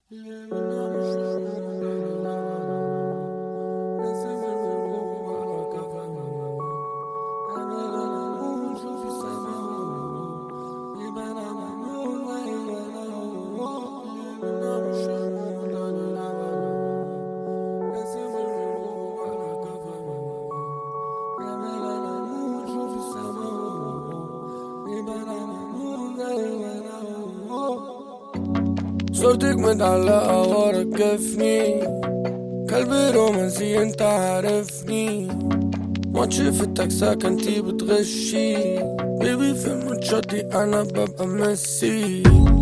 صورتك متعلقة ورا كفني، قلبي رومانسي انت عارفني. ماتش في التاكساك انتي بتغشي، بيبي في الماتشات دي انا ببقى ميسي.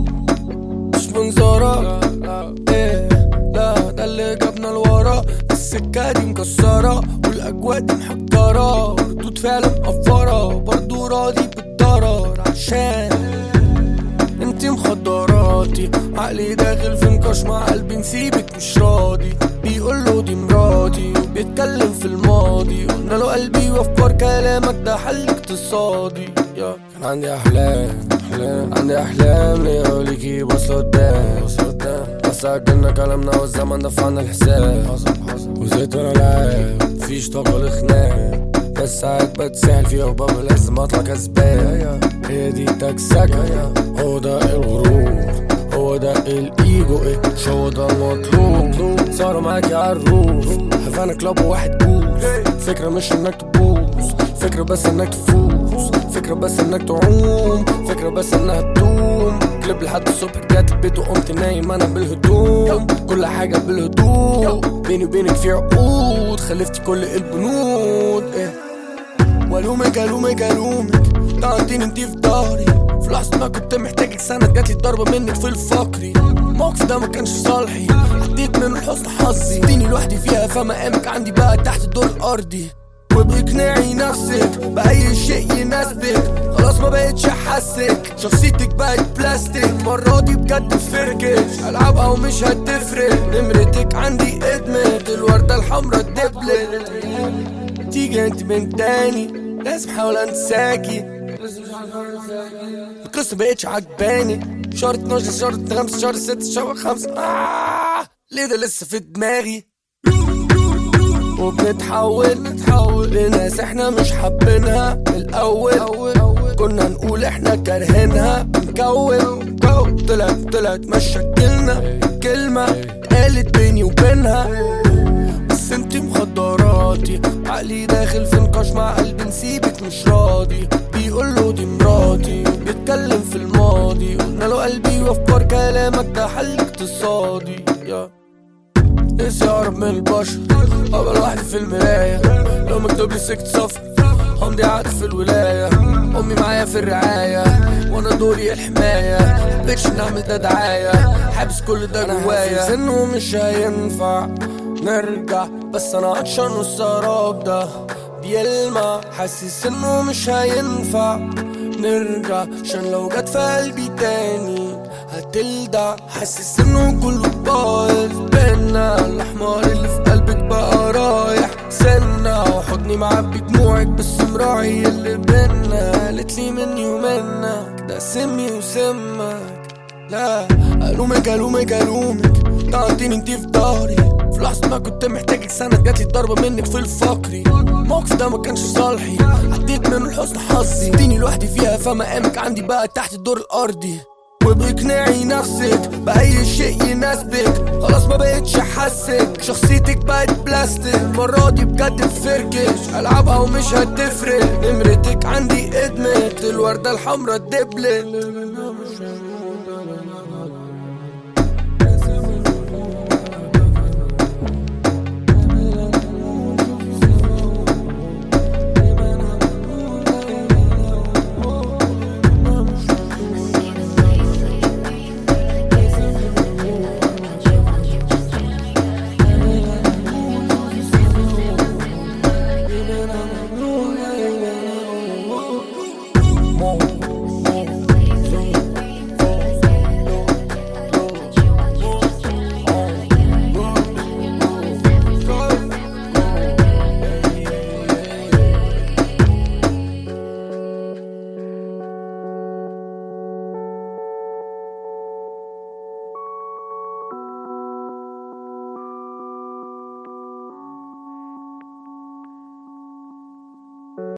مش منظرة ايه لا، ده اللي جابنا لورا. السكة دي مكسرة والاجواء دي محجرة، ردود فعل مقفرة برضو راضي بالضرر عشان انتي مخدراتي. عقلي داخل في نقاش مع قلبي نسيبك مش راضي، بيقوله دي مراتي وبيتكلم في الماضي. قلنا له قلبي وافكار كلامك ده حل اقتصادي. كان عندي احلام عندي احلام ليا وليكي بص قدام بس عجلنا كلامنا والزمن دفعنا الحساب. وزيت وانا لاعب مفيش طاقة لخناق، بس ساعات بتسهل فيها وبابا لازم اطلع كسبان. هي دي تكسكة، هو ده الغرور، هو ده الايجو، ايه مش هو ده المطلوب. صاروا معاكي عالروف هفانا كلاب وواحد بوز. فكرة مش انك تبوظ، فكرة بس انك تفوز، فكرة بس انك تعوم، فكرة بس انها تدوم. كليب لحد الصبح رجعت البيت وقمت نايم انا بالهدوم. كل حاجة بالهدوء، بيني وبينك في عقود خلفتي كل البنود. والومك طعنتيني انتي في ضهري، في لحظة ما كنت محتاجك سند جاتلي ضربة منك في الفقري. الموقف ده ما كانش صالحي، عديت من حسن حظي. اديني لوحدي فيها فمقامك عندي بقى تحت الدور الارضي. وباقناعي نفسك بأي شيء يناسبك، خلاص ما بقتش احسك، شخصيتك بقت بلاستيك. المرة دي بجد فركش العبها ومش هتفرق. نمرتك عندي ادمت الوردة الحمرا الدبلت. تيجي انت بنت تاني لازم احاول انساكي، القصة مبقتش عجباني. شهر 12 شهر 5 شهر 6 شهر 5 ليه ده لسه في دماغي. وبنتحول لناس احنا مش حابينها. من الاول كنا نقول احنا كارهينها، بنكون طلعت مش شكلنا. كلمة قالت بيني وبينها، بس انتي مخدراتي. عقلي داخل في نقاش مع قلبي نسيبك مش راضي، بيقوله دي مراتي بيتكلم في الماضي. قلنا له قلبي وافكار كلامك ده حل اقتصادي. نفسي اقرب من البشر ابقى لوحدي في المراية. لو مكتوب لي سكت سفر همضي عقد في الولاية. امي معايا في الرعاية وانا دوري الحماية، مبقتش نعمل ده دعاية، حابس كل ده جوايا. حاسس انه مش هينفع نرجع، بس انا عطشان والسراب ده بيلمع. حاسس انه مش هينفع نرجع، عشان لو جت في قلبي تاني هتلدع. حاسس انه كله بايظ بينا، الاحمر اللي في قلبك بقى رايح سنة. وحضني معبي دموعك بس مراعي اللي بينا. قالتلي مني ومنك ده سمي وسمك. لا الومك طعنتيني انتي في ضهري، في لحظة ما كنت محتاجك سند جاتلي ضربة منك في الفقري. الموقف ده ما كانش صالحي، عديت من حسن حظي. اديني لوحدي فيها فمقامك عندي بقى تحت الدور الارضي. وباقناعي نفسك بأي شيء يناسبك، خلاص ما بقتش احسك، شخصيتك بقت بلاستيك. المرة دي بجد فركش العبها ومش هتفرق. نمرتك عندي ادمت الوردة الحمرا الدبلت.